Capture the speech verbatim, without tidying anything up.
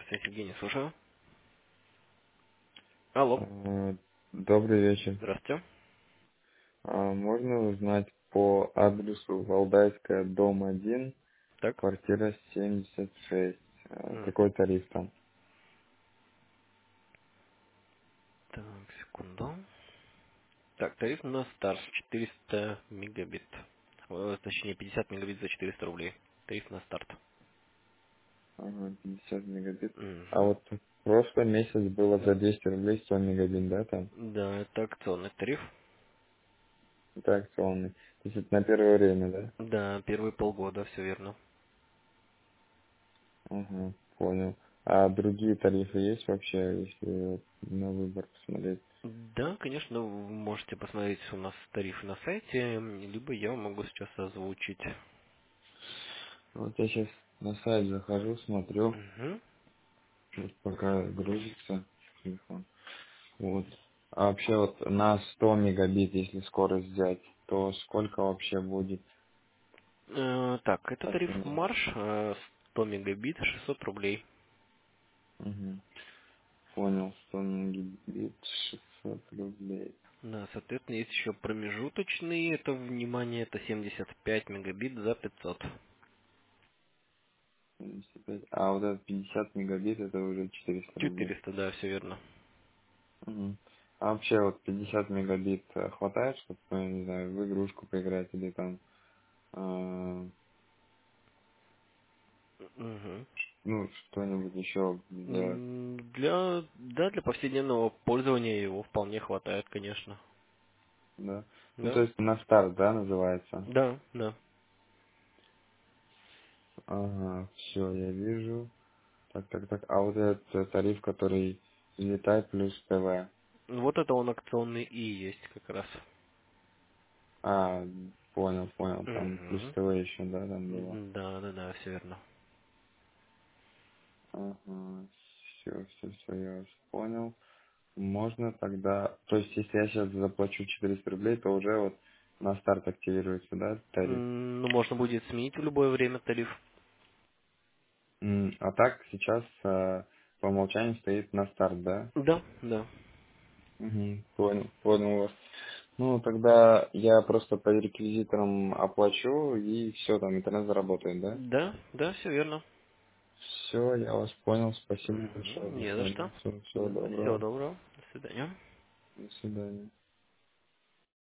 Связь Евгений, слушаю. Алло, А, Добрый вечер. здравствуйте. А, Можно узнать по адресу Валдайская, дом один, Так. квартира семьдесят шесть. А, Мгм. Какой тариф там? Так, секунду. Так, тариф на старт четыреста мегабит. Э, Точнее, пятьдесят мегабит за четыреста рублей. Тариф на старт. Ага, пятьдесят мегабит. А Угу. вот в прошлый месяц было за двести рублей сто мегабит, да, там? Да, это акционный тариф. Это акционный. То есть это на первое время, да? Да, первые полгода, все верно. Ага, понял. А другие тарифы есть вообще, если вот на выбор посмотреть? Да, конечно, вы можете посмотреть у нас тарифы на сайте, либо я могу сейчас озвучить. Вот я сейчас на сайт захожу, смотрю, Угу. вот пока грузится телефон. Вот. А вообще вот на сто мегабит, если скорость взять, то сколько вообще будет Э, так, это по тариф цене? Марш, э, сто мегабит, шестьсот рублей. Угу. Понял, сто мегабит, шестьсот рублей. Да, соответственно, есть еще промежуточные, это, внимание, это семьдесят пять мегабит за пятьсот. семьдесят пять. А вот этот пятьдесят мегабит, это уже четыреста рублей. четыреста, да, все верно. Угу. А вообще вот пятьдесят мегабит э, хватает, чтобы, ну, я не знаю, в игрушку поиграть или там, э, Мгм. ну, что-нибудь еще сделать, М, Для, да, для повседневного пользования его вполне хватает, конечно. да? Ну, то Да, есть на старт, да, называется? да, да. Ага, все, я вижу. Так, так, так. А вот этот э, тариф, который Витай плюс ТВ. Вот это он акционный и есть как раз. А, понял, понял. Там плюс Мгм. ТВ еще, да, там было. Да, да, да, все верно. Ага, все, все, все, я вас понял. Можно тогда, то есть если я сейчас заплачу четыреста рублей, то уже вот на старт активируется, да, тариф? М, Ну, можно будет сменить в любое время тариф. М, А так сейчас э, по умолчанию стоит на старт, да? Да, да. Угу, понял, понял вас. Ну, тогда я просто по реквизиторам оплачу, и все, там интернет заработает, да? Да, да, все верно. Все, я вас понял. Спасибо большое Мгм. за Не за что. информацию. Всего Да, всего доброго. доброго. До свидания. До свидания.